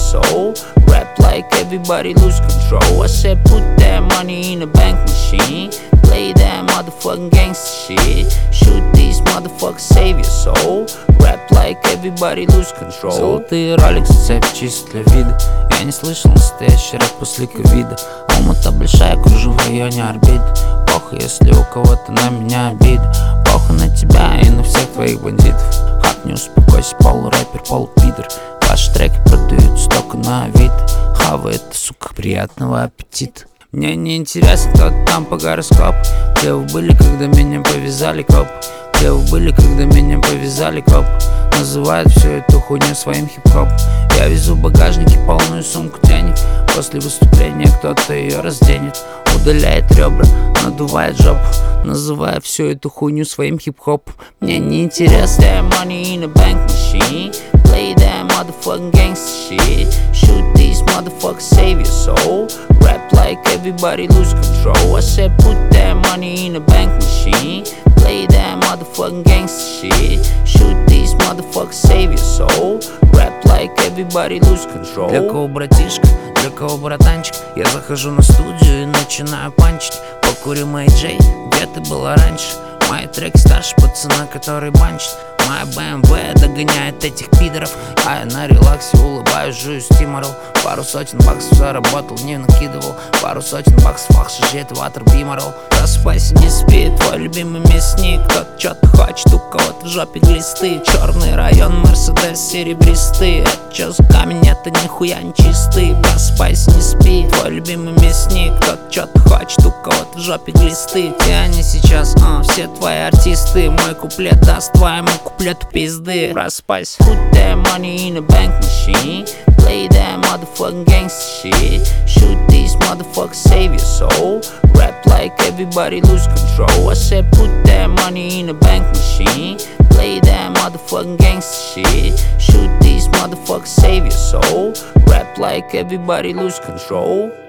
soul. Rap like everybody lose control. I said put that money in a bank machine. Play that motherfucking gangster shit. Shoot these motherfuckers, save your soul. Rap like everybody lose control. Золотые роликсы, цепь чист для вида. Я не слышал настоящий рэп после ковида. Алмата большая, кружу в районе орбиты. Похуй, если у кого-то на меня обида. Похуй на тебя и на всех твоих бандитов. Хат, не успокойся, полурэпер, полупидор. Ваши треки продаются только на Авито. Хавай это, сука, приятного аппетита. Мне не интересно, кто там по гороскопу. Где вы были, когда меня повязали копы? Где вы были, когда меня повязали копы? Называют всю эту хуйню своим хип-хопом. Я везу в багажнике полную сумку денег. После выступления кто-то ее разденет. Удаляет ребра, надувает жопу, называя всю эту хуйню своим хип-хопом. Мне не интересно. Money in a bank machine. Play that motherfucking gangster shit. Shoot these motherfuckers, save your soul. Rap like everybody lose control. I said put that money in a bank machine. Play that motherfucking gangster shit. Shoot these motherfuckers, save your soul. Rap like everybody lose control. Для кого братишка, для кого братанчик? Я захожу на студию и начинаю панчить. Покурим Мэй Джей, где ты была раньше? Мои треки старше пацана, который банчит. Моя BMW догоняет этих пидоров. А я на релаксе улыбаюсь, жую стиморол. Пару сотен баксов заработал, не накидывал. Пару сотен баксов, ах, шажет ватер биморол. Просыпайся, не спи, твой любимый мясник. Кто-то что-то хочет, у кого-то в жопе глисты. Черный район, Мерседес серебристый. Это чё за камень, это нихуя не чистый. Просыпайся, не спи, твой любимый мясник. Кто-то что-то хочет, у кого-то в жопе глисты. Где они сейчас, все твои артисты. Мой куплет даст твоему куплету пизды. Просыпайся. Put that money in a bank machine. Play that motherfucking gangster shit. Shoot these motherfuckers, save your soul. Rap like everybody lose control. I said put that money in a bank machine. Play that motherfucking gangster shit. Shoot these motherfuckers, save your soul. Rap like everybody lose control.